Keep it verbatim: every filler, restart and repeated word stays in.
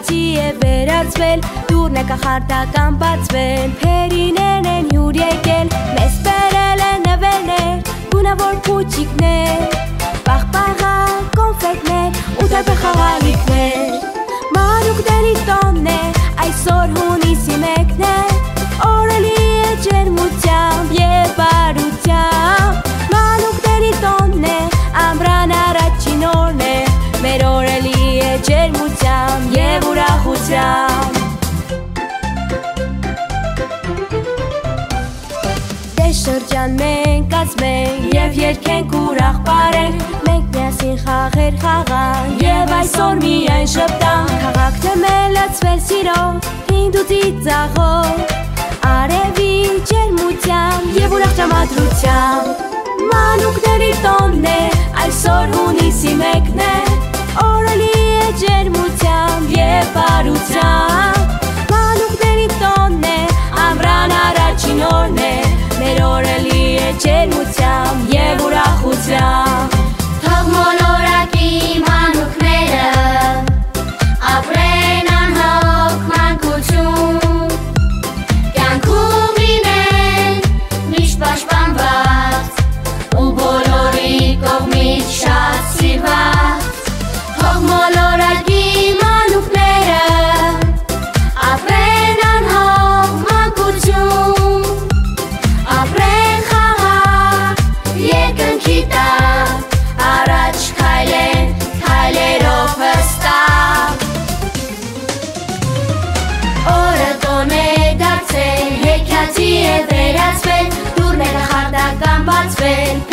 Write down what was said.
հեքիաթի է վերածվել, դուրն է կախարդական բացվել, փերիներն են հյուր եկել, մեզ բերել են նվերներ, գունավոր փուչիկներ, պաղպաղա կոնֆետներ ու տարբեր խաղալիքներ։ Մանուկների տոնն է, այսօր հունիսի մեկն է, օրելի է ջերմությամբ և բարությամբ։ Մանուկների տոնն է, ամռան առաջին օրն է, մեր օրելի է ջերմությամբ և ուրախությամբ։ Շրջան մենք կազմենք և երգենք ուրախ պարենք, մենք միասին խաղեր խաղանք և այսօր միայն շպտանք։ Քաղաքն է մելացվել սիրով, հինդ ու ծիծաղով, արևի ջերմությամբ և ուրախ տրամադրությամբ։ Մանուկների տոնն է, այսօր հունիսի մեկն է, օրելի է ջերմությամբ և բարությամբ։ Մանուկների տոնն է, ամռան առաջին օրն է, մեր օրելի է ջերմությամբ և ուրախությամբ։ Թող մոլորակի մանուկները ապրեն անհոգ մանկություն, կյանքում լինեն միշտ պաշտպանված ու բոլորի կողմից շատ սիրված։ Թող մոլորակի մանուկները ապրեն անհոգ մանկություն, ապրեն խաղաղ երկնքի տակ, առաջ քայլեն քայլերով հստակ։ Օրը տոն է դարձել, հեքիաթի է վերածվել, դուրն է կախարդական բացվել,